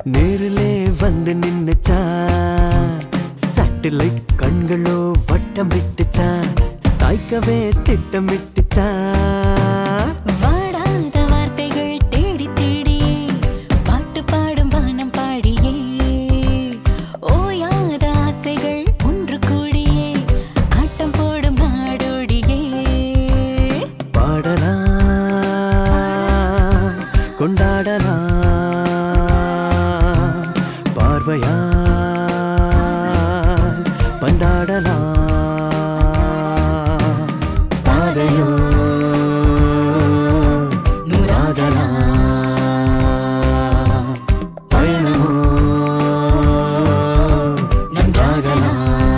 நேரிலே வந்து நின்னுச்சா சேட்டலைட் கண்களோ வட்டம் விட்டுச்சா சாய்க்கவே திட்டமிட்டுச்சா வாடாத வார்த்தைகள் தேடி தேடி பாட்டு பாடும் வானம் பாடியே ஓயாத ஆசைகள் ஒன்று கூடியே ஆட்டம் போடும் நாடோடியே பாடலாம் கொண்டாடலாம் பார்வையா பந்தாடலாம் பாதையோ நூறாகலாம் பயணமோ நன்றாகலாம்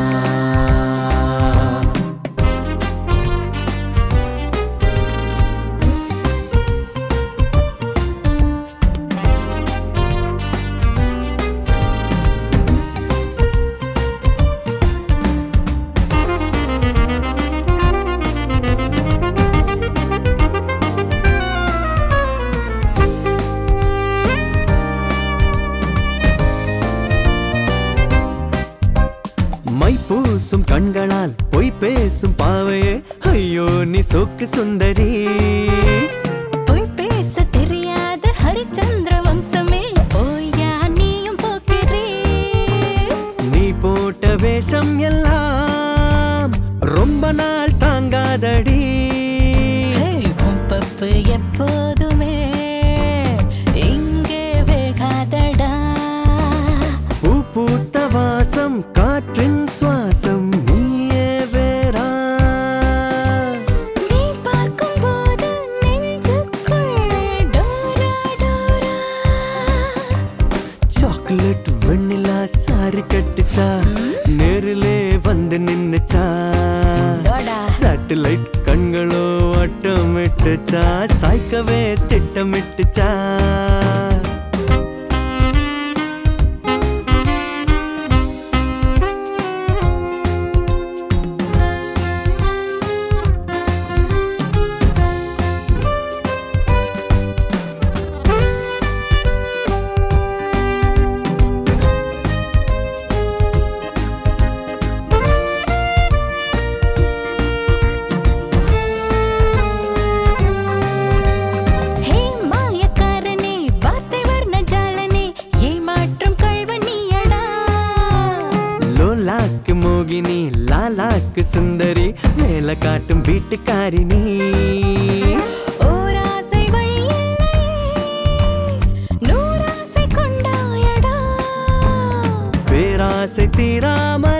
மை பூசும் கண்களால் பொய் பேசும் பாவையே ஐயோ நீ சோக்கு சுந்தரி பொய் பேச தெரியாத ஹரிச்சந்திர வம்சமே ஓயா நீயும் போக்கிறே நீ போட்ட வேஷம் எல்லாம் ரொம்ப நாள் தாங்காதடி உன் பப்பு எப்போதுமே இங்கே வேகாதடா பூ பூத்த வாசம் காற்றின் சுவாசம் நீயே வேறா நீ பார்க்கும் போது நெஞ்சுக்குள்ளே டோரா டோரா சாக்லேட் வெண்ணிலா சாரி கட்டுச்சா நேரிலே வந்து நின்னுச்சா தோடா சேட்டலைட் கண்களோ வட்டமிட்டுச்சா சாய்க்கவே திட்டமிட்டுச்சா ஹே மாயக்காரனே வார்த்தை வர்ண ஜாலனே ஏமாற்றும் கள்வனியடா லோலாக்கு மோகினி லாலாக்கு சுந்தரி வேலை காட்டும் வீட்டுக்காரி நீ ஓராசை வழி இல்லை நூறாசை கொண்டாயடா பேராசை தீராம